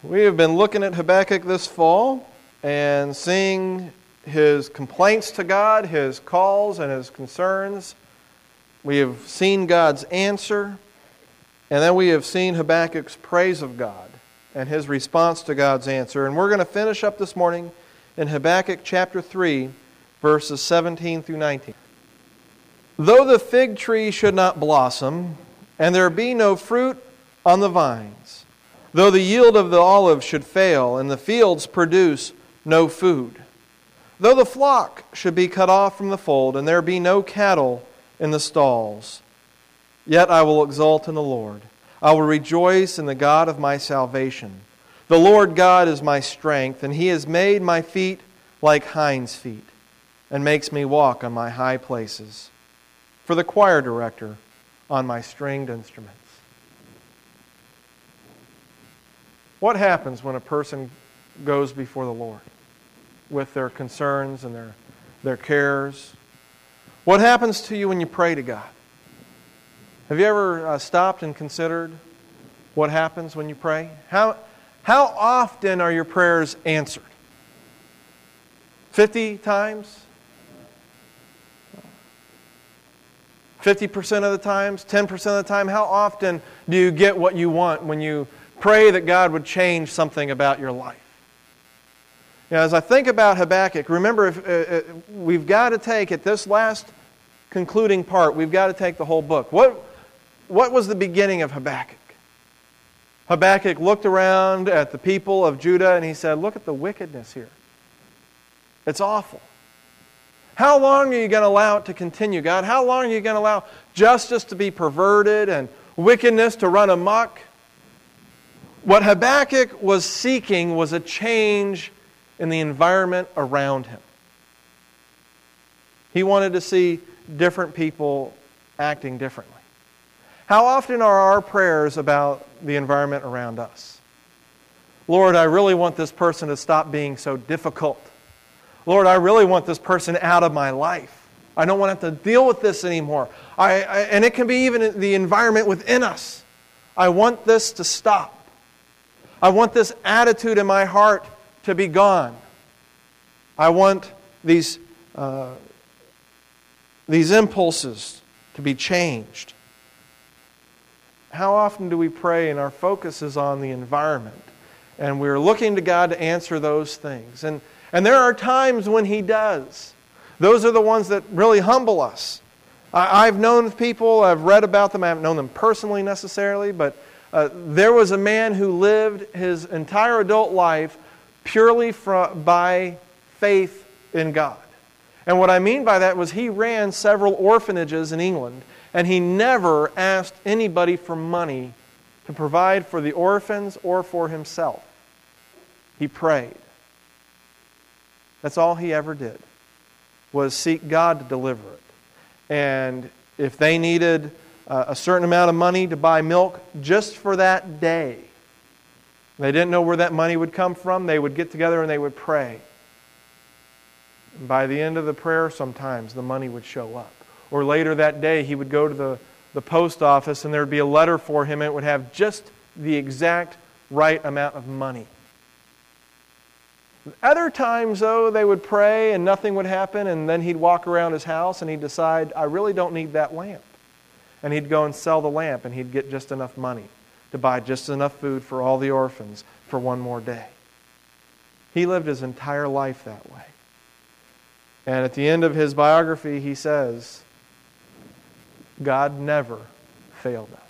We have been looking at Habakkuk this fall and seeing his complaints to God, his calls and his concerns. We have seen God's answer, and then we have seen Habakkuk's praise of God and his response to God's answer. And we're going to finish up this morning in Habakkuk chapter 3, verses 17 through 19. Though the fig tree should not blossom, and there be no fruit on the vines, though the yield of the olive should fail, and the fields produce no food, though the flock should be cut off from the fold, and there be no cattle in the stalls, yet I will exult in the Lord. I will rejoice in the God of my salvation. The Lord God is my strength, and He has made my feet like hinds' feet, and makes me walk on my high places. For the choir director on my stringed instruments. What happens when a person goes before the Lord with their concerns and their cares? What happens to you when you pray to God? Have you ever stopped and considered what happens when you pray? How often are your prayers answered? 50 times? 50% of the times? 10% of the time? How often do you get what you want when you pray that God would change something about your life? Now, as I think about Habakkuk, remember, we've got to take, at this last concluding part, we've got to take the whole book. What was the beginning of Habakkuk? Habakkuk looked around at the people of Judah and he said, look at the wickedness here. It's awful. How long are you going to allow it to continue, God? How long are you going to allow justice to be perverted and wickedness to run amok? What Habakkuk was seeking was a change in the environment around him. He wanted to see different people acting differently. How often are our prayers about the environment around us? Lord, I really want this person to stop being so difficult. Lord, I really want this person out of my life. I don't want to have to deal with this anymore. And it can be even the environment within us. I want this to stop. I want this attitude in my heart to be gone. I want these impulses to be changed. How often do we pray and our focus is on the environment and we're looking to God to answer those things? And there are times when He does. Those are the ones that really humble us. I've known people, I've read about them, I haven't known them personally necessarily, but there was a man who lived his entire adult life purely by faith in God. And what I mean by that was he ran several orphanages in England, and he never asked anybody for money to provide for the orphans or for himself. He prayed. That's all he ever did, was seek God to deliver it. And if they needed a certain amount of money to buy milk just for that day, they didn't know where that money would come from, they would get together and they would pray. And by the end of the prayer, sometimes the money would show up. Or later that day, he would go to the post office and there would be a letter for him and it would have just the exact right amount of money. Other times, though, they would pray and nothing would happen, and then he'd walk around his house and he'd decide, I really don't need that lamp. And he'd go and sell the lamp and he'd get just enough money to buy just enough food for all the orphans for one more day. He lived his entire life that way. And at the end of his biography, he says, God never failed us.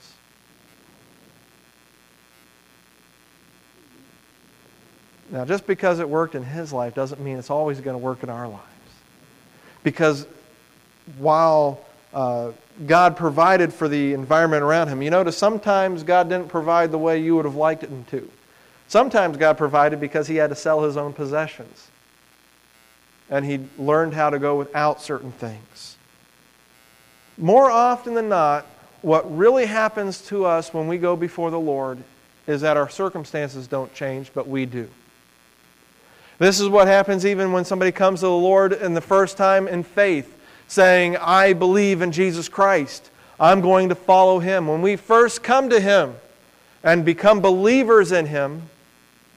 Now, just because it worked in his life doesn't mean it's always going to work in our lives. Because while God provided for the environment around him, you notice sometimes God didn't provide the way you would have liked it to. Sometimes God provided because he had to sell his own possessions. And he learned how to go without certain things. More often than not, what really happens to us when we go before the Lord is that our circumstances don't change, but we do. This is what happens even when somebody comes to the Lord in the first time in faith, saying, I believe in Jesus Christ. I'm going to follow Him. When we first come to Him and become believers in Him,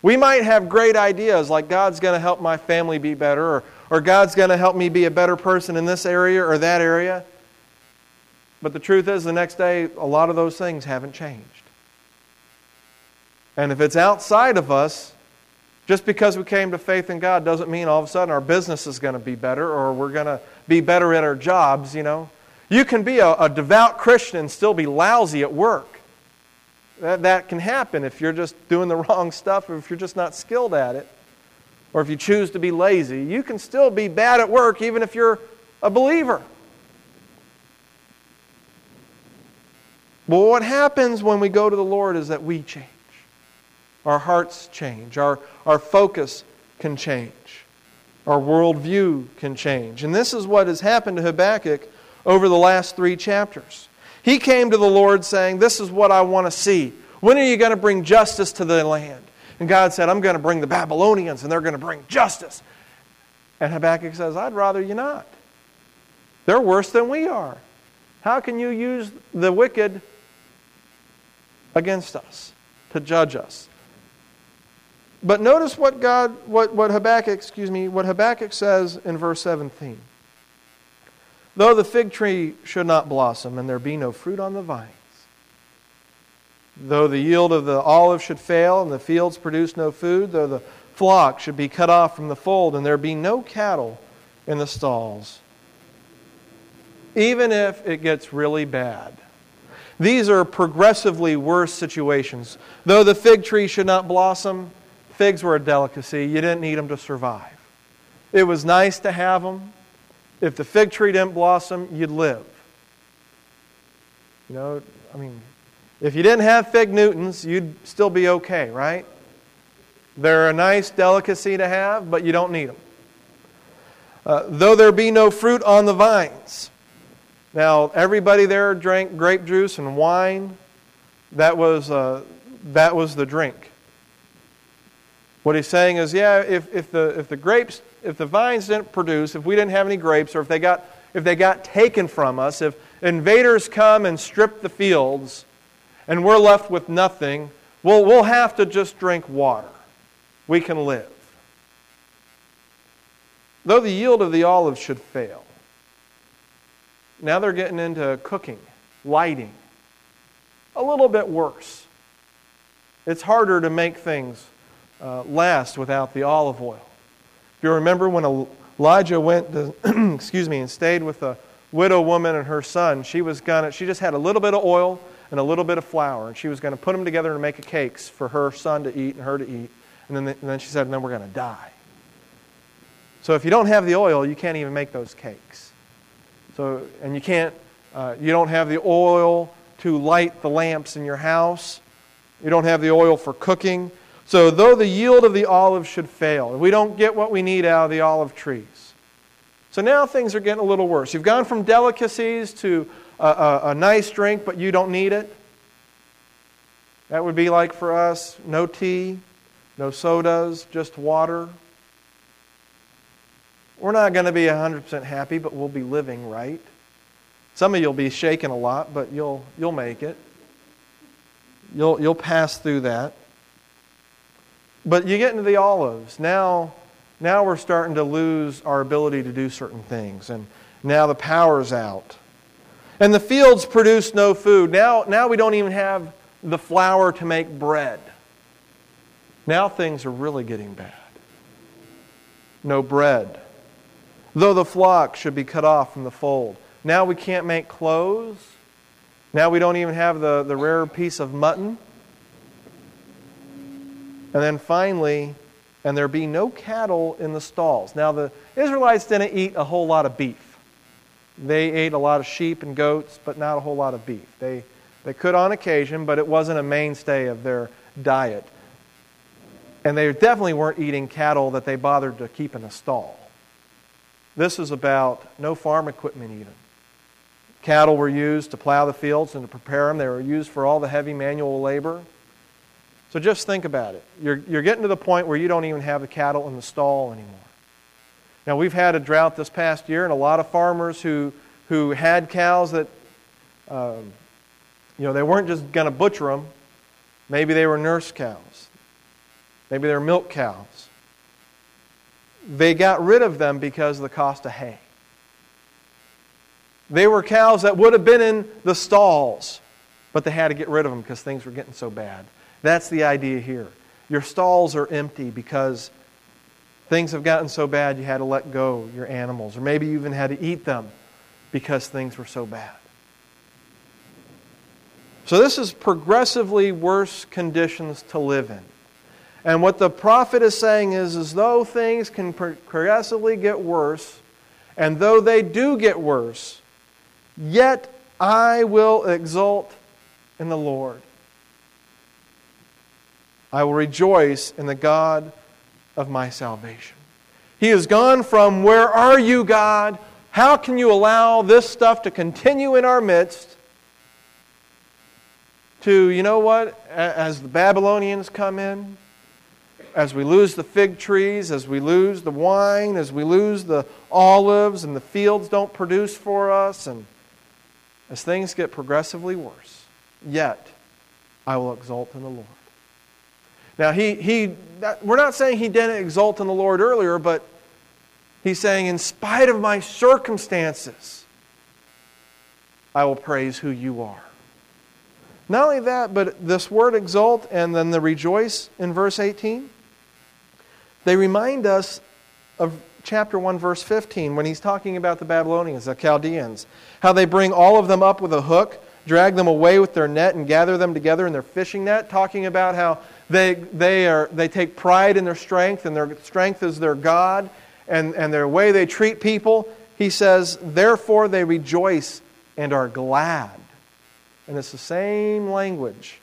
We might have great ideas like God's going to help my family be better, or God's going to help me be a better person in this area or that area. But the truth is, the next day, a lot of those things haven't changed. And if it's outside of us, just because we came to faith in God doesn't mean all of a sudden our business is going to be better or we're going to be better at our jobs, You can be a devout Christian and still be lousy at work. That can happen if you're just doing the wrong stuff or if you're just not skilled at it. Or if you choose to be lazy. You can still be bad at work even if you're a believer. But what happens when we go to the Lord is that we change. Our hearts change. Our focus can change. Our worldview can change. And this is what has happened to Habakkuk over the last 3 chapters. He came to the Lord saying, this is what I want to see. When are you going to bring justice to the land? And God said, I'm going to bring the Babylonians and they're going to bring justice. And Habakkuk says, I'd rather you not. They're worse than we are. How can you use the wicked against us to judge us? But notice what Habakkuk says in verse 17. Though the fig tree should not blossom, and there be no fruit on the vines, though the yield of the olive should fail, and the fields produce no food, though the flock should be cut off from the fold, and there be no cattle in the stalls, even if it gets really bad. These are progressively worse situations. Though the fig tree should not blossom, figs were a delicacy. You didn't need them to survive. It was nice to have them. If the fig tree didn't blossom, you'd live. If you didn't have fig Newtons, you'd still be okay, right? They're a nice delicacy to have, but you don't need them. Though there be no fruit on the vines. Now, everybody there drank grape juice and wine. That was the drink. What he's saying is, if the vines didn't produce, if we didn't have any grapes, or if they got taken from us, if invaders come and strip the fields, and we're left with nothing, we'll have to just drink water. We can live. Though the yield of the olive should fail. Now they're getting into cooking, lighting. A little bit worse. It's harder to make things last without the olive oil. If you remember when Elijah went to, and stayed with a widow woman and her son, she just had a little bit of oil and a little bit of flour, and she was going to put them together to make cakes for her son to eat and her to eat. And then she said, and then we're going to die. So if you don't have the oil, you can't even make those cakes. So, and you don't have the oil to light the lamps in your house. You don't have the oil for cooking. So though the yield of the olive should fail, we don't get what we need out of the olive trees. So now things are getting a little worse. You've gone from delicacies to a nice drink, but you don't need it. That would be like for us, no tea, no sodas, just water. We're not going to be 100% happy, but we'll be living right. Some of you will be shaking a lot, but you'll make it. You'll pass through that. But you get into the olives. Now we're starting to lose our ability to do certain things. And now the power's out. And the fields produce no food. Now we don't even have the flour to make bread. Now things are really getting bad. No bread. Though the flock should be cut off from the fold. Now we can't make clothes. Now we don't even have the rare piece of mutton. And then finally, and there be no cattle in the stalls. Now the Israelites didn't eat a whole lot of beef. They ate a lot of sheep and goats, but not a whole lot of beef. They could on occasion, but it wasn't a mainstay of their diet. And they definitely weren't eating cattle that they bothered to keep in a stall. This is about no farm equipment even. Cattle were used to plow the fields and to prepare them. They were used for all the heavy manual labor. So just think about it. You're getting to the point where you don't even have the cattle in the stall anymore. Now we've had a drought this past year, and a lot of farmers who had cows that, they weren't just going to butcher them. Maybe they were nurse cows. Maybe they're milk cows. They got rid of them because of the cost of hay. They were cows that would have been in the stalls, but they had to get rid of them because things were getting so bad. That's the idea here. Your stalls are empty because things have gotten so bad you had to let go your animals. Or maybe you even had to eat them because things were so bad. So this is progressively worse conditions to live in. And what the prophet is saying is though things can progressively get worse, and though they do get worse, yet I will exult in the Lord. I will rejoice in the God of my salvation. He has gone from, where are you, God? How can you allow this stuff to continue in our midst? To, you know what? As the Babylonians come in, as we lose the fig trees, as we lose the wine, as we lose the olives and the fields don't produce for us, and as things get progressively worse, yet I will exult in the Lord. Now, we're not saying he didn't exult in the Lord earlier, but he's saying, in spite of my circumstances, I will praise who you are. Not only that, but this word exult and then the rejoice in verse 18, they remind us of chapter 1, verse 15, when he's talking about the Babylonians, the Chaldeans, how they bring all of them up with a hook, drag them away with their net, and gather them together in their fishing net, talking about how they take pride in their strength, and their strength is their God, and their way they treat people. He says, therefore they rejoice and are glad. And it's the same language.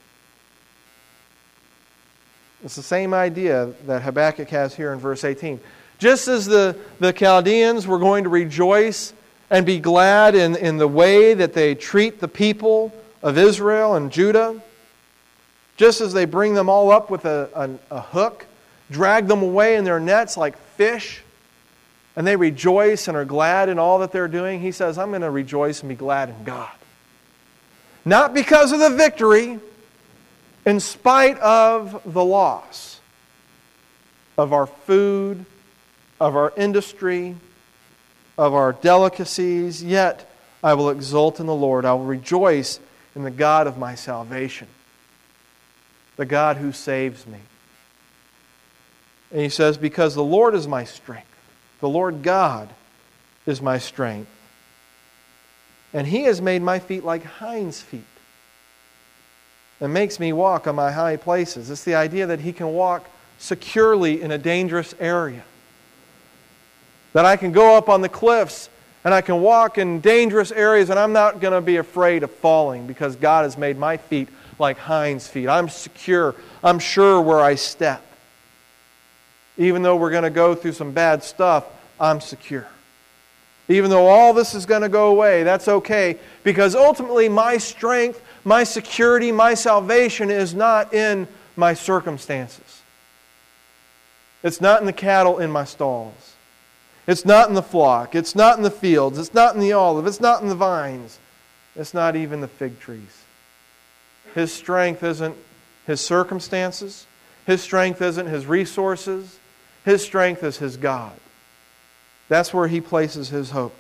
It's the same idea that Habakkuk has here in verse 18. Just as the Chaldeans were going to rejoice and be glad in the way that they treat the people of Israel and Judah, just as they bring them all up with a hook, drag them away in their nets like fish, and they rejoice and are glad in all that they're doing, he says, I'm going to rejoice and be glad in God. Not because of the victory, in spite of the loss of our food, of our industry, of our delicacies, yet I will exult in the Lord. I will rejoice in the God of my salvation, the God who saves me. And he says, because the Lord is my strength. The Lord God is my strength. And He has made my feet like hinds' feet, and makes me walk on my high places. It's the idea that He can walk securely in a dangerous area. That I can go up on the cliffs and I can walk in dangerous areas and I'm not going to be afraid of falling because God has made my feet like hinds' feet. I'm secure. I'm sure where I step. Even though we're going to go through some bad stuff, I'm secure. Even though all this is going to go away, that's okay, because ultimately my strength, my security, my salvation is not in my circumstances. It's not in the cattle in my stalls. It's not in the flock. It's not in the fields. It's not in the olive. It's not in the vines. It's not even the fig trees. His strength isn't his circumstances. His strength isn't his resources. His strength is his God. That's where he places his hope.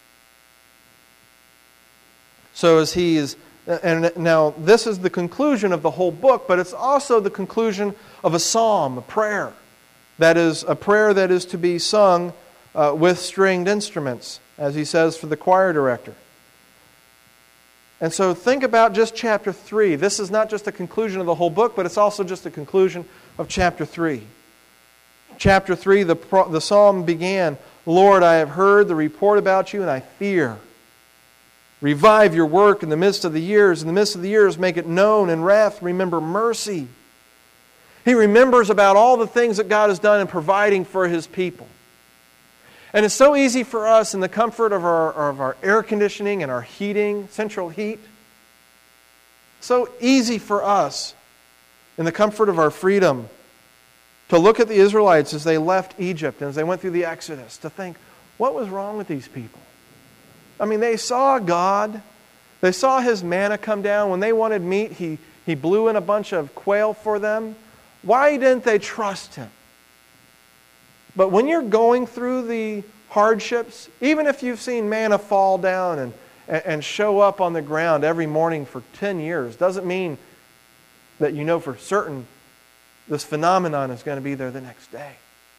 So as he is, and now this is the conclusion of the whole book, but it's also the conclusion of a psalm, a prayer. That is a prayer that is to be sung with stringed instruments, as he says for the choir director. And so think about just chapter 3. This is not just a conclusion of the whole book, but it's also just a conclusion of chapter 3. Chapter 3, the psalm began, Lord, I have heard the report about you, and I fear. Revive your work in the midst of the years. In the midst of the years, make it known. In wrath, remember mercy. He remembers about all the things that God has done in providing for His people. And it's so easy for us in the comfort of our air conditioning and our heating, central heat. So easy for us in the comfort of our freedom to look at the Israelites as they left Egypt and as they went through the Exodus, to think, what was wrong with these people? I mean, they saw God. They saw His manna come down. When they wanted meat, He blew in a bunch of quail for them. Why didn't they trust Him? But when you're going through the hardships, even if you've seen manna fall down and show up on the ground every morning for 10 years, doesn't mean that you know for certain this phenomenon is going to be there the next day.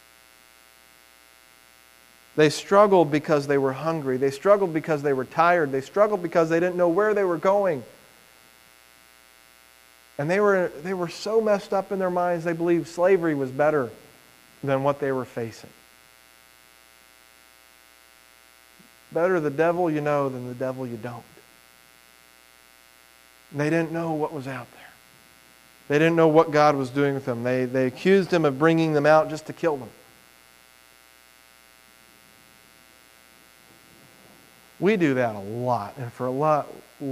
They struggled because they were hungry. They struggled because they were tired. They struggled because they didn't know where they were going. And they were so messed up in their minds, they believed slavery was better than what they were facing. Better the devil you know than the devil you don't. And they didn't know what was out there. They didn't know what God was doing with them. They accused Him of bringing them out just to kill them. We do that a lot, and for a lot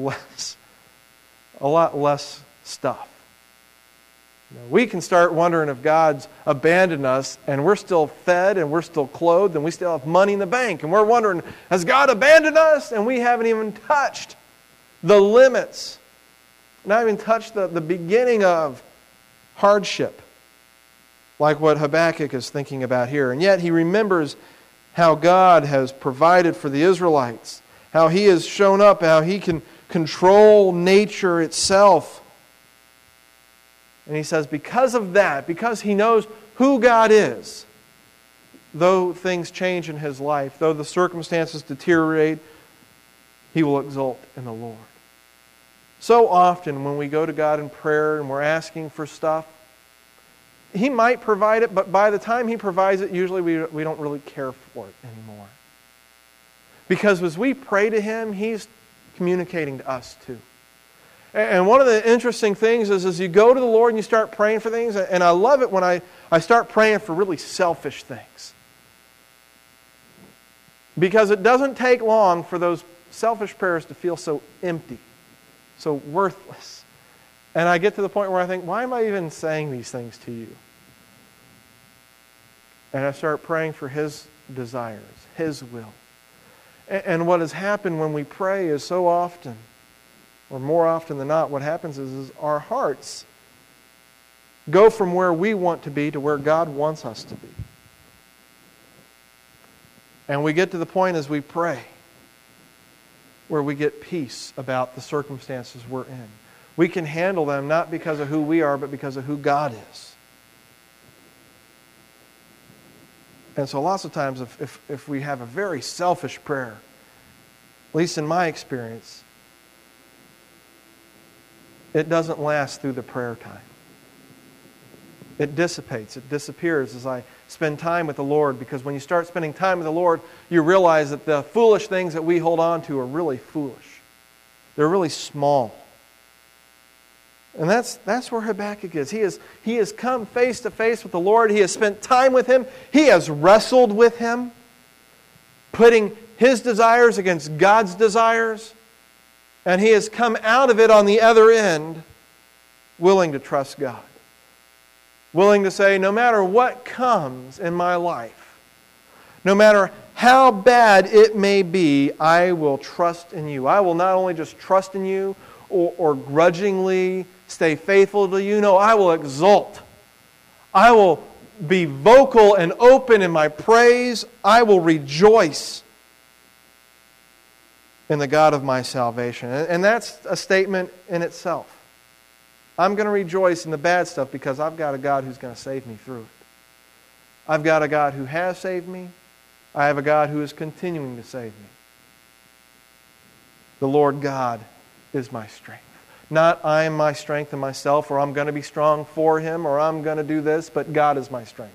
less stuff. We can start wondering if God's abandoned us, and we're still fed, and we're still clothed, and we still have money in the bank, and we're wondering, has God abandoned us? And we haven't even touched the limits, not even touched the beginning of hardship, like what Habakkuk is thinking about here. And yet he remembers how God has provided for the Israelites, how He has shown up, how He can control nature itself. And he says, because of that, because he knows who God is, though things change in his life, though the circumstances deteriorate, he will exult in the Lord. So often when we go to God in prayer and we're asking for stuff, He might provide it, but by the time He provides it, usually we don't really care for it anymore. Because as we pray to Him, He's communicating to us too. And one of the interesting things is as you go to the Lord and you start praying for things, and I love it when I start praying for really selfish things. Because it doesn't take long for those selfish prayers to feel so empty, so worthless. And I get to the point where I think, why am I even saying these things to you? And I start praying for His desires, His will. And what has happened when we pray is so often, or more often than not, what happens is our hearts go from where we want to be to where God wants us to be. And we get to the point as we pray where we get peace about the circumstances we're in. We can handle them not because of who we are, but because of who God is. And so lots of times if we have a very selfish prayer, at least in my experience, it doesn't last through the prayer time. It dissipates, it disappears as I spend time with the Lord, because when you start spending time with the Lord, you realize that the foolish things that we hold on to are really foolish. They're really small. And that's where Habakkuk is. He has come face to face with the Lord. He has spent time with Him. He has wrestled with Him, putting his desires against God's desires. And he has come out of it on the other end, willing to trust God. Willing to say, no matter what comes in my life, no matter how bad it may be, I will trust in You. I will not only just trust in You or grudgingly stay faithful to You. No, I will exult. I will be vocal and open in my praise. I will rejoice in the God of my salvation. And that's a statement in itself. I'm going to rejoice in the bad stuff because I've got a God who's going to save me through it. I've got a God who has saved me. I have a God who is continuing to save me. The Lord God is my strength. Not I am my strength in myself, or I'm going to be strong for Him, or I'm going to do this, but God is my strength.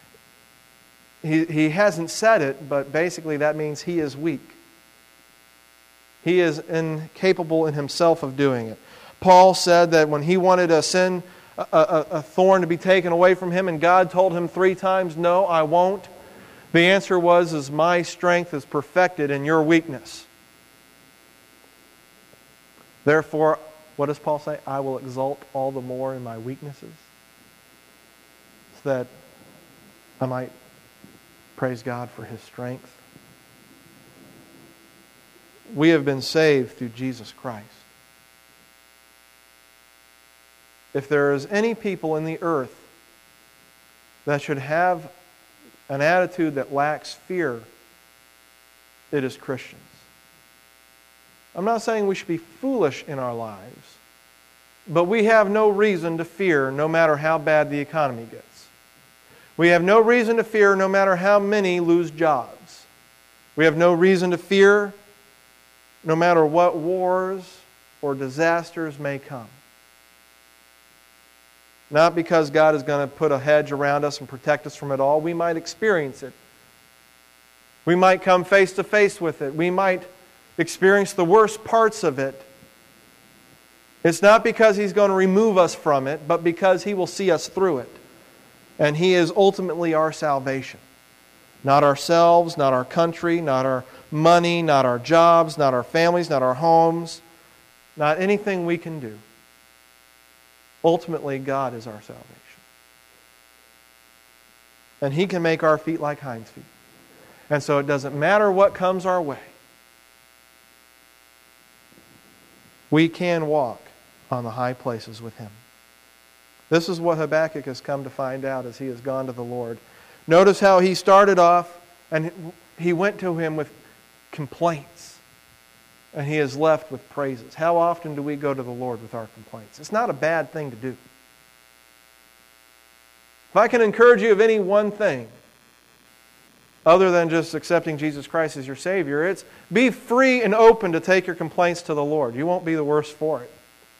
He hasn't said it, but basically that means He is weak. He is incapable in Himself of doing it. Paul said that when he wanted a thorn to be taken away from him, and God told him 3 times, no, I won't. The answer was, my strength is perfected in your weakness. Therefore, what does Paul say? I will exult all the more in my weaknesses, so that I might praise God for His strength. We have been saved through Jesus Christ. If there is any people in the earth that should have an attitude that lacks fear, it is Christians. I'm not saying we should be foolish in our lives, but we have no reason to fear no matter how bad the economy gets. We have no reason to fear no matter how many lose jobs. We have no reason to fear no matter what wars or disasters may come. Not because God is going to put a hedge around us and protect us from it all. We might experience it. We might come face to face with it. We might experience the worst parts of it. It's not because He's going to remove us from it, but because He will see us through it. And He is ultimately our salvation. Not ourselves, not our country, not our money, not our jobs, not our families, not our homes, not anything we can do. Ultimately, God is our salvation. And He can make our feet like hinds' feet. And so it doesn't matter what comes our way. We can walk on the high places with Him. This is what Habakkuk has come to find out as he has gone to the Lord. Notice how he started off and he went to Him with complaints. And he is left with praises. How often do we go to the Lord with our complaints? It's not a bad thing to do. If I can encourage you of any one thing, other than just accepting Jesus Christ as your Savior, it's be free and open to take your complaints to the Lord. You won't be the worse for it.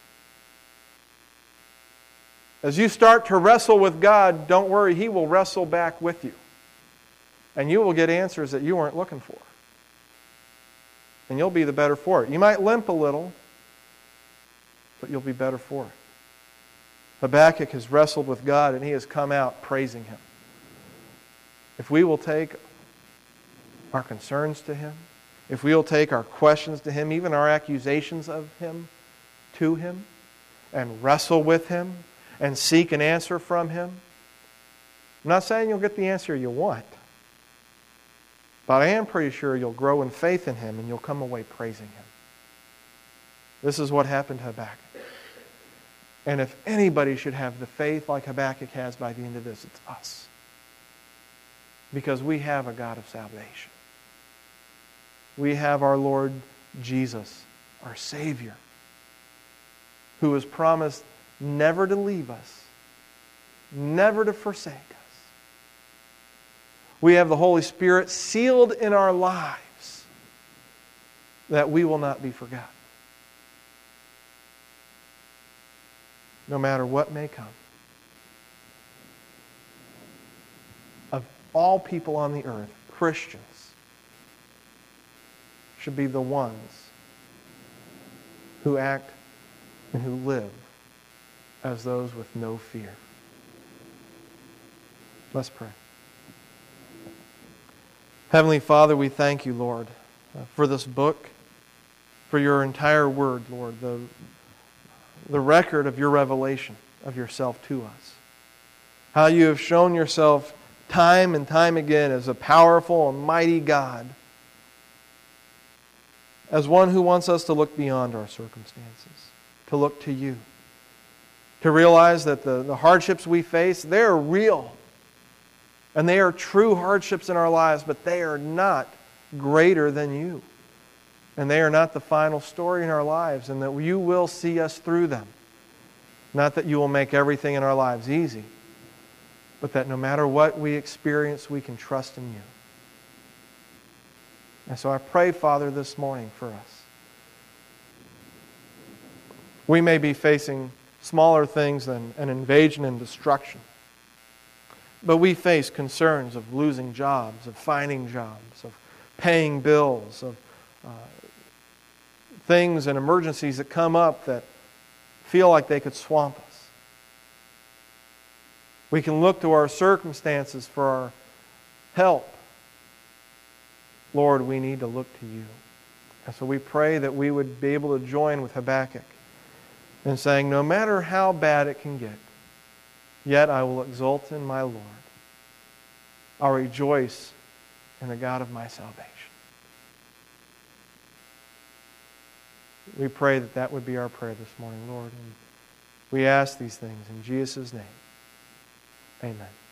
As you start to wrestle with God, don't worry, He will wrestle back with you. And you will get answers that you weren't looking for. And you'll be the better for it. You might limp a little, but you'll be better for it. Habakkuk has wrestled with God and he has come out praising Him. If we will take our concerns to Him, if we will take our questions to Him, even our accusations of Him, to Him, and wrestle with Him, and seek an answer from Him, I'm not saying you'll get the answer you want, but I am pretty sure you'll grow in faith in Him and you'll come away praising Him. This is what happened to Habakkuk. And if anybody should have the faith like Habakkuk has by the end of this, it's us. Because we have a God of salvation. We have our Lord Jesus, our Savior, who has promised never to leave us, never to forsake us. We have the Holy Spirit sealed in our lives that we will not be forgotten. No matter what may come. Of all people on the earth, Christians should be the ones who act and who live as those with no fear. Let's pray. Heavenly Father, we thank You, Lord, for this book, for Your entire word, Lord, the record of Your revelation of Yourself to us. How You have shown Yourself time and time again as a powerful and mighty God, as one who wants us to look beyond our circumstances, to look to You, to realize that the hardships we face, they're real. And they are true hardships in our lives, but they are not greater than You. And they are not the final story in our lives, and that You will see us through them. Not that You will make everything in our lives easy, but that no matter what we experience, we can trust in You. And so I pray, Father, this morning for us. We may be facing smaller things than an invasion and destruction. But we face concerns of losing jobs, of finding jobs, of paying bills, of things and emergencies that come up that feel like they could swamp us. We can look to our circumstances for our help. Lord, we need to look to You. And so we pray that we would be able to join with Habakkuk in saying, no matter how bad it can get, yet I will exult in my Lord. I'll rejoice in the God of my salvation. We pray that that would be our prayer this morning, Lord. And we ask these things in Jesus' name. Amen.